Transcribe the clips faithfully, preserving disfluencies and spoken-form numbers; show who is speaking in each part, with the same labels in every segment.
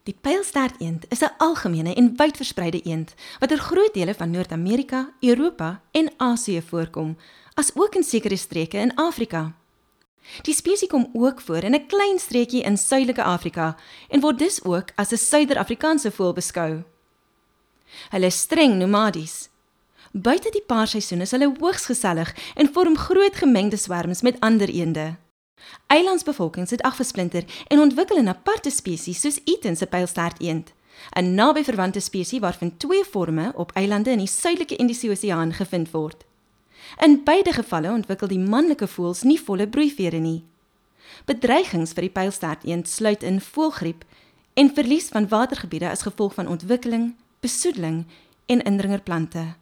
Speaker 1: Die pylstaarteend is 'n algemene en wydverspreide eend wat in groot dele van Noord-Amerika, Europa en Asië voorkom, as ook in sekere streke in Afrika. Die spesies kom ook voor in 'n klein streekie in Suidelike Afrika en word dus ook as 'n Suider-Afrikaanse voël beskou. Hulle is streng nomadies. Buite die paarseisoen is hulle hoogs gesellig en vorm groot gemengde swerms met ander eende. Eilandsbevolkings het afgesplinter en ontwikkel 'n aparte spesies soos Eaton se pylstaarteend, 'n naby verwante spesies waarvan twee forme op eilande in die suidelike Indiese Oseaan gevind word. In beide gevalle ontwikkel die manlike voëls nie volle broeivere nie. Bedreigings vir die pylstaarteend sluit in voëlgriep en verlies van watergebiede as gevolg van ontwikkeling, besoedeling en indringerplante.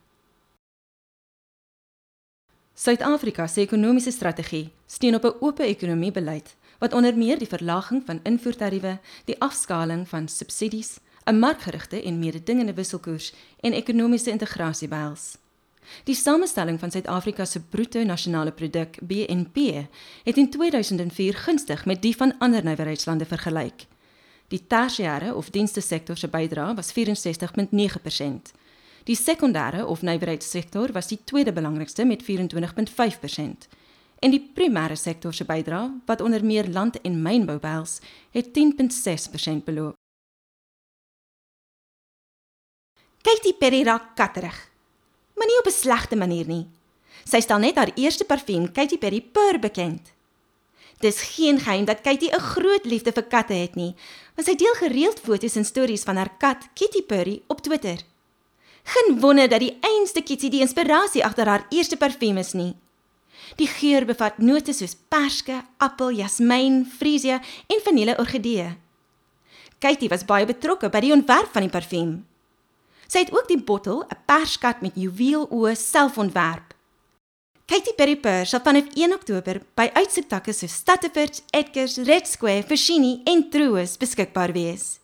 Speaker 1: Suid-Afrika se ekonomiese strategie steun op 'n oop ekonomie beleid wat onder meer die verlaging van invoertariewe, die afskaling van subsidies, 'n markgerigte en mededingende wisselkoers en ekonomiese integrasie behels. Die samestelling van Suid-Afrika se bruto nasionale produk B N P het in tweeduisend vier gunstig met die van ander nywerheidslande vergelyk. Die tersiêre of dienstesektor se bydrae was vyf-en-sestig komma nege persent. Die sekondêre of nywerheidssektor was die tweede belangrikste met vyf-en-twintig komma vyf persent. En die primêre sektor se bydrae, wat onder meer land- en mynbou behels, het tien komma ses persent beloop.
Speaker 2: Katy Perry raak katterig, maar nie op 'n slegte manier nie. Sy stel net haar eerste parfuum Katy Perry Purr bekend. Dis geen geheim dat Katy 'n groot liefde vir katte het nie, want sy deel gereeld foto's en stories van haar kat Kitty Purry op Twitter. Geen wonder dat die einste Kitty die inspirasie agter haar eerste parfuum is nie. Die geur bevat note soos perske, appel, jasmijn, freesia en vanille orgidee. Katy was baie betrokke by die ontwerp van die parfuum. Sy het ook die bottel, 'n perskat met juweeloë, self ontwerp. Katy Perry Purr sal vanaf een Oktober by uitsoektakke soos Stutterford, Edgars, Red Square, Foschini en Truus beskikbaar wees.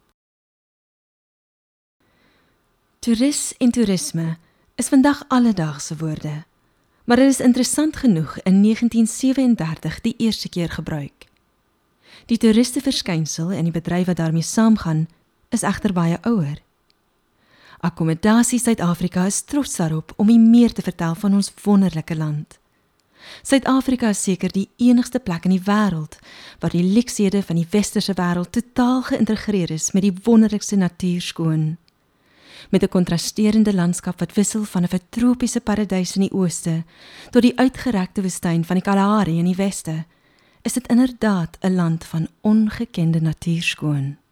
Speaker 1: Toerist en toerisme is vandag alledaagse woorde, maar dit is interessant genoeg in negentien sewe-en-dertig die eerste keer gebruik. Die toeriste verskynsel en die bedryf wat daarmee saamgaan, is egter baie ouer. Akkommodasie Suid-Afrika is trots daarop om meer te vertel van ons wonderlike land. Suid-Afrika is seker die enigste plek in die wêreld waar die lekshede van die westerse wêreld totaal geïntegreer is met die wonderlikste natuurskoon. Met 'n kontrasterende landskap wat wissel van 'n tropiese paradys in die ooste tot die uitgerekte woestyn van die Kalahari in die weste, is dit inderdaad 'n land van ongekende natuurskoon.